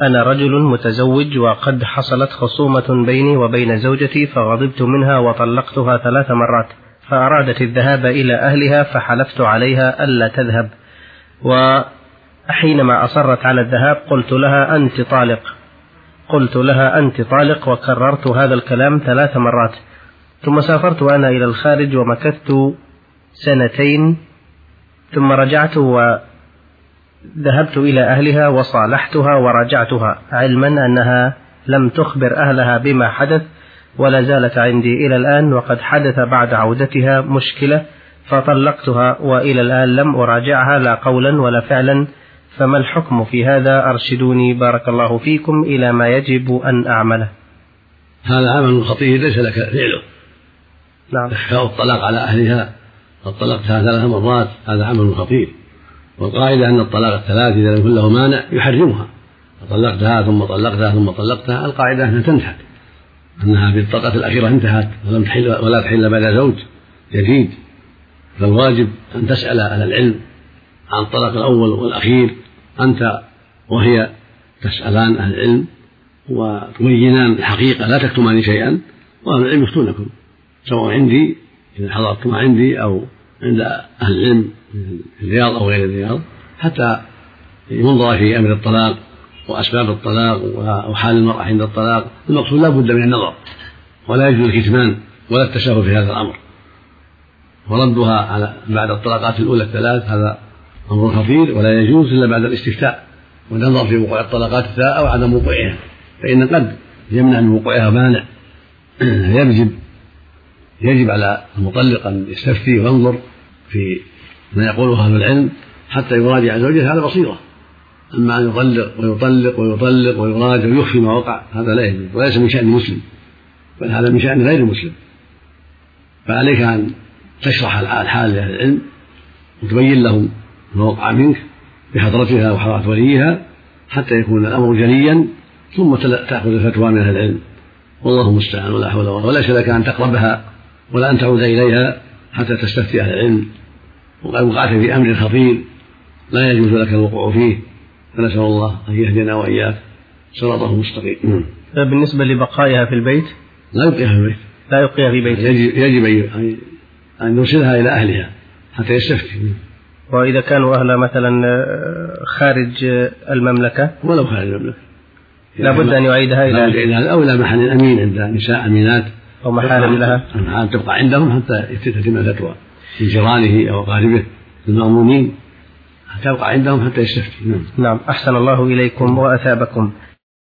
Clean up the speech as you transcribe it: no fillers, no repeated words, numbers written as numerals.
أنا رجل متزوج وقد حصلت خصومة بيني وبين زوجتي فغضبت منها وطلقتها 3 مرات، فأرادت الذهاب إلى أهلها فحلفت عليها ألا تذهب، وحينما أصرت على الذهاب قلت لها أنت طالق وكررت هذا الكلام 3 مرات. ثم سافرت أنا إلى الخارج ومكثت 2 ثم رجعت وذهبت إلى أهلها وصالحتها ورجعتها، علما أنها لم تخبر أهلها بما حدث ولا زالت عندي إلى الآن، وقد حدث بعد عودتها مشكلة فطلقتها وإلى الآن لم أراجعها لا قولا ولا فعلا، فما الحكم في هذا؟ أرشدوني بارك الله فيكم إلى ما يجب أن أعمله. هذا عمل خطير ليس لك فعله. نعم. إخفاء الطلاق على أهلها، قد طلقتها 3 مرات، هذا عمل خطير. والقاعدة أن الطلاق ال3 إذا لم يكن له مانع يحرمها، طلقتها ثم طلقتها ثم طلقتها، القاعدة أنها تنتهي، أنها بالطلقة الأخيرة انتهت ولم تحل ولا تحل بعد زوج جديد. فالواجب أن تسأل أهل العلم عن الطلاق الأول والأخير، أنت وهي تسألان أهل العلم وتبينان الحقيقة لا تكتمان شيئا، وأهل العلم يفتونكم سواء عندي إذا حضرتم عندي أو عند أهل العلم في الرياض أو غير الرياض، حتى ينظر في أمر الطلاق وأسباب الطلاق وحال المرأة عند الطلاق. المقصود لا بد من النظر، ولا يجوز الكتمان ولا التساهل في هذا الأمر، وردها على بعد الطلاقات الأولى ال3 هذا أمر خطير، ولا يجوز إلا بعد الاستفتاء والنظر في وقوع الطلاقات الثلاث أو عدم وقوعها، فإن قد يمنع من وقوعها مانع. يجب على المطلق أن يستفتي وينظر في ما يقوله أهل العلم حتى يراجع زوجته على بصيرة. أما أن يطلق ويراجع ويخفي ما وقع هذا لا يجوز، وليس من شأن المسلم، بل هذا من شأن غير المسلم. فعليك أن تشرح الحال لأهل العلم وتبين لهم ما وقع منك بحضرتها وحضرة وليها حتى يكون الأمر جليا، ثم تأخذ الفتوى من أهل العلم، والله المستعان ولا حول ولا قوة. وليس لك أن تقربها ولا أن تعود إليها حتى تستفتي أهل العلم، وقد وقعت في أمر خطير لا يجوز لك الوقوع فيه، فنسأل الله أن يهدنا وإياك صراطه المستقيم. بالنسبة لبقائها في البيت لا يبقيها في بيته، يجب أن يرسلها إلى أهلها حتى يستفتي. وإذا كانوا أهلها مثلا خارج المملكة، ولو خارج المملكة لا بد أن يعيدها إلى أو إلى محل أمين عند نساء أمينات أو محارم لها، تبقى عندهم حتى يتم الفتوى من جيرانه أو أقاربه المأمونين، تبقى عندهم حتى يستفتي. نعم. أحسن الله إليكم وأثابكم.